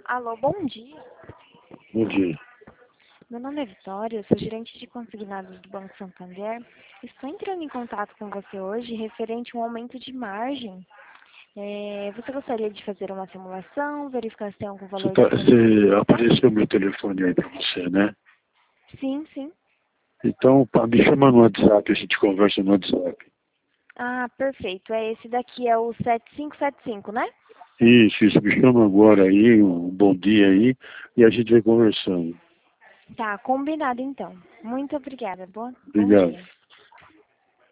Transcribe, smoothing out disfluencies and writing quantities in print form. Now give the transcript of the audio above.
Alô, bom dia. Bom dia. Meu nome é Vitória, eu sou gerente de consignados do Banco Santander. Estou entrando em contato com você hoje referente a um aumento de margem. Você gostaria de fazer uma simulação, verificar se tem algum valor Você apareceu meu telefone aí para você, né? Sim, sim. Então, me chama no WhatsApp, a gente conversa no WhatsApp. Ah, perfeito. Esse daqui é o 7575, né? Isso, me chama agora aí, um bom dia aí, e a gente vai conversando. Tá, combinado então. Muito obrigada. Bom Obrigado. dia.